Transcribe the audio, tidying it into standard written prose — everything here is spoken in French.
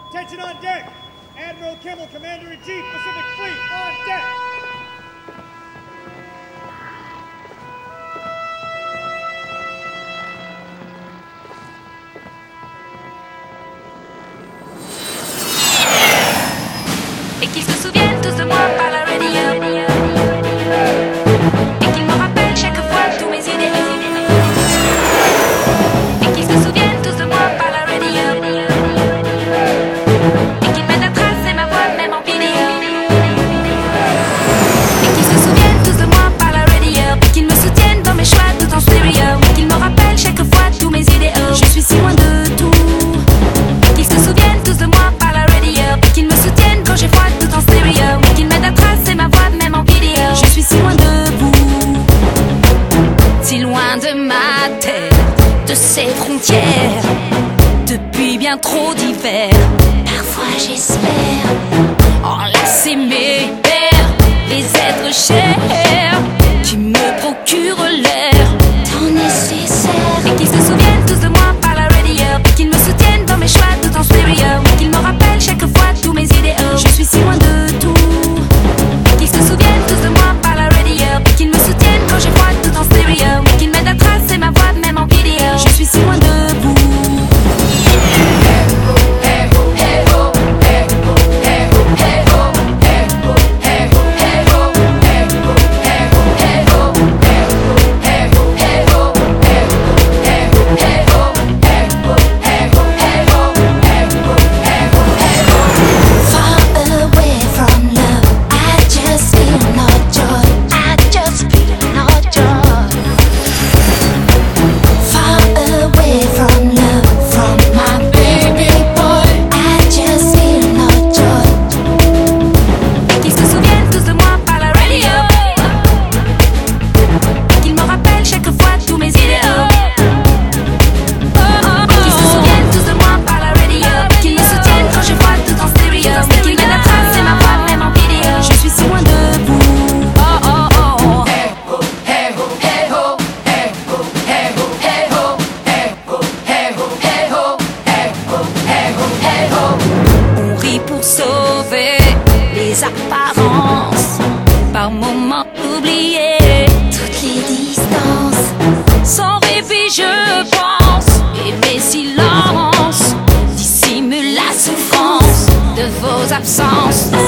Attention on deck. Admiral Kimmel, Commander-in-Chief, Pacific Fleet, on deck. Et qu'ils se souviennent tous de moi par la radio. Et qu'ils me rappellent chaque fois tous mes idées. Et qu'ils se souviennent tous de moi par la radio. Et qu'ils m'aident à tracer ma voix même en vidéo. Et qu'ils se souviennent tous de moi par la radio. Et qu'ils me soutiennent dans mes choix tout en stéréo. Et qu'ils me rappellent chaque fois tous mes idéaux. Je suis si loin de tout. Et qu'ils se souviennent tous de moi par la radio. Et qu'ils me soutiennent quand j'ai froid tout en stéréo. Et qu'ils m'aident à tracer ma voix même en vidéo. Je suis si loin de vous, si loin de ma terre, de ses frontières, depuis bien trop d'hiver. Parfois j'espère enlacer mes pères, les êtres chers qui me procurent l'air tant nécessaire. Et qu'ils se souviennent tous de moi par la radio. Et qu'ils me soutiennent dans mes choix tout en stéréo. Et qu'ils me rappellent chaque fois tous mes idéaux. Je suis si loin de tout. Et qu'ils se souviennent tous de moi par la radio. Et qu'ils me soutiennent quand j'ai froid tout en stéréo. Et qu'ils m'aident à tracer ma voix même en vidéo. Je suis si loin de vous. Pour sauver les apparences, par moments oublier toutes les distances. Sans répit je pense, et mes silences dissimulent la souffrance de vos absences.